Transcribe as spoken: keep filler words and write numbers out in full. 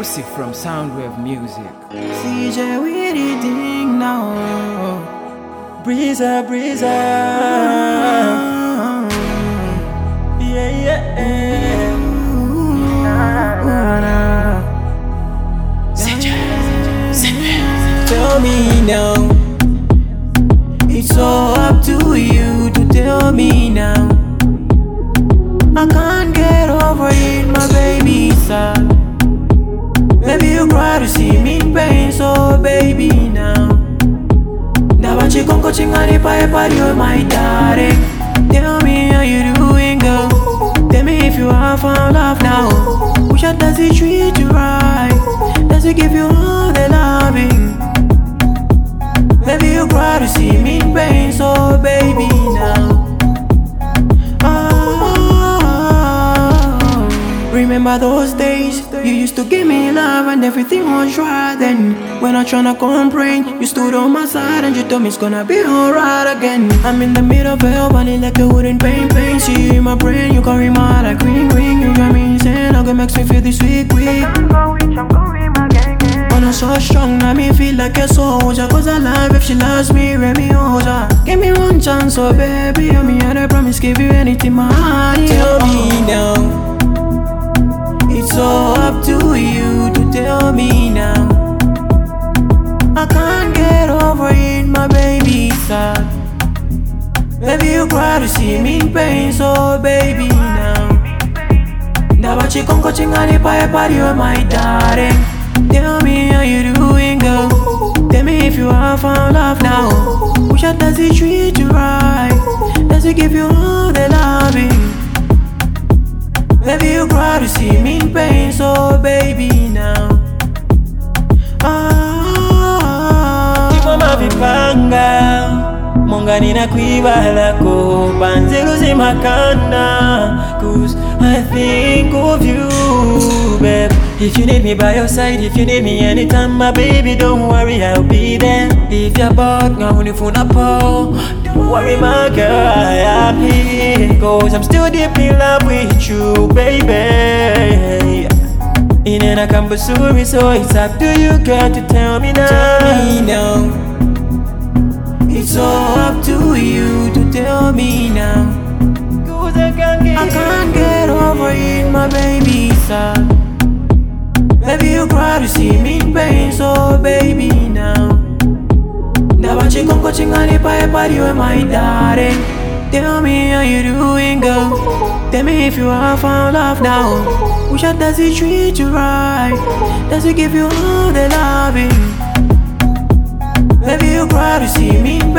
Exclusive from Soundwave Music. C J with the thing now. Breezer, breezer. Yeah, yeah. Tell me now. It's all up to you to tell me now. I can't get over it, my baby sad. Maybe you cry to see me in pain, so baby now. Now what you come coaching on the pipe, you're my darling. Tell me how you doing, girl. Tell me if you have found love now. Which one does it treat you right? Does it give you all the loving? Maybe you cry to see me in pain, so baby now. Remember those days you used to give me love and everything was right. Then when I tryna complain, you stood on my side and you told me it's gonna be alright again. I'm in the middle of hell, burning like a wooden pain, pain. See in my brain, you carry my heart like green, green. You drive me insane, now it makes me feel this weak, weak. I'm so strong, now me feel like a soldier. Cause I love if she loves me, let me hold her. Give me one chance, oh baby, oh me and I promise give you anything my heart. Tell me now. It's all up to you to tell me now. I can't get over it, my baby sad. Baby you cry to see me in pain, so baby now. Now what you come coaching on the pipe, you're my darling. Tell me how you doing, girl. Tell me if you have found love now. Which one does it treat you right? Does it give you all the loving? Maybe you cry to see me in pain, so baby now. Ah, Tipo mavipanga Monga nina kuibalako Banzilu zimakanda Cause I think of you, babe. If you need me by your side, if you need me anytime, my baby, don't worry, I'll be there. If you're bored, now on the phone up, don't worry, my girl, I am here. Cause I'm still deep in love with you, baby. In and I can pursue me, so it's up to you, girl, to tell me now. Tell me now. It's all up to you to tell me now. Cause I can't get, I can't get over it, my baby sad. Baby you cry to see me in pain, so baby now. Now what you come coaching on the pipe, you're my darling. Tell me how you doing, girl. Tell me if you have found love now. Which one does it treat you right? Does it give you all the loving? Baby you cry to see me in